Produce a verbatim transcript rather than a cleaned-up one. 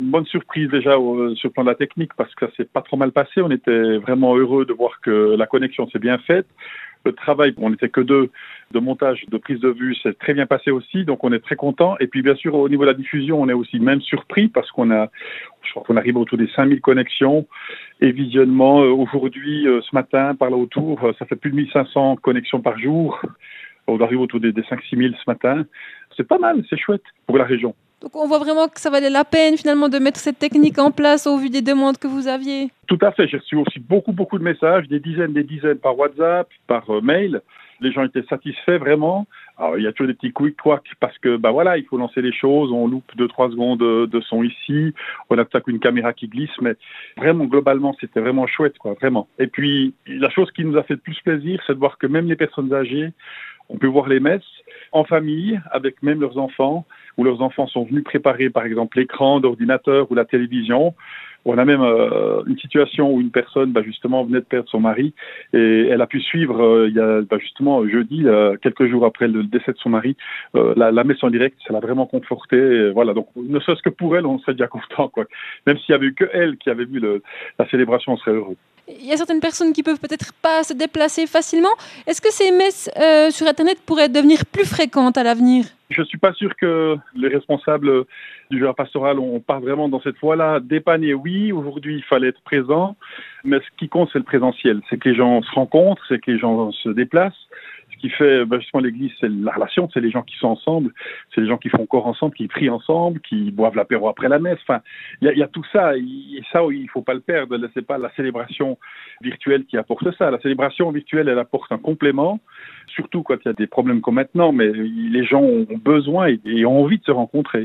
une bonne surprise déjà au, sur le plan de la technique parce que ça s'est pas trop mal passé. On était vraiment heureux de voir que la connexion s'est bien faite. Le travail, on n'était que deux, de montage, de prise de vue, c'est très bien passé aussi, donc on est très content. Et puis bien sûr, au niveau de la diffusion, on est aussi même surpris parce qu'on a, je crois qu'on arrive autour des cinq mille connexions et visionnements. Aujourd'hui, ce matin, par là autour, ça fait plus de mille cinq cents connexions par jour. On arrive autour des cinq six mille ce matin. C'est pas mal, c'est chouette pour la région. Donc on voit vraiment que ça valait la peine finalement de mettre cette technique en place au vu des demandes que vous aviez. Tout à fait, j'ai reçu aussi beaucoup, beaucoup de messages, des dizaines, des dizaines par WhatsApp, par euh, mail. Les gens étaient satisfaits vraiment. Alors, il y a toujours des petits quick-quack parce que bah voilà, il faut lancer les choses, on loupe deux trois secondes de son ici, on attaque une caméra qui glisse, mais vraiment globalement c'était vraiment chouette quoi, vraiment. Et puis la chose qui nous a fait le plus plaisir, c'est de voir que même les personnes âgées, on peut voir les messes en famille avec même leurs enfants, où leurs enfants sont venus préparer par exemple l'écran d'ordinateur ou la télévision. On a même euh, une situation où une personne bah, justement venait de perdre son mari et elle a pu suivre euh, il y a bah, justement jeudi, euh, quelques jours après le décès de son mari, euh, la, la messe en direct. Ça l'a vraiment confortée. Et voilà, donc ne serait-ce que pour elle, on serait déjà content, quoi. Même s'il y avait eu que elle qui avait vu le, la célébration, on serait heureux. Il y a certaines personnes qui peuvent peut-être pas se déplacer facilement. Est-ce que ces messes euh, sur Internet pourraient devenir plus fréquentes à l'avenir ? Je ne suis pas sûr que les responsables du Jura pastoral, on part vraiment dans cette voie-là. Dépanner, oui, aujourd'hui, il fallait être présent, mais ce qui compte, c'est le présentiel. C'est que les gens se rencontrent, c'est que les gens se déplacent. Ce qui fait ben, justement l'Église, c'est la relation, c'est les gens qui sont ensemble, c'est les gens qui font corps ensemble, qui prient ensemble, qui boivent l'apéro après la messe. Enfin, il y, y a tout ça, et ça, il ne faut pas le perdre. C'est pas la célébration virtuelle qui apporte ça. La célébration virtuelle, elle apporte un complément, surtout quand il y a des problèmes comme maintenant, mais les gens ont besoin et, et ont envie de se rencontrer.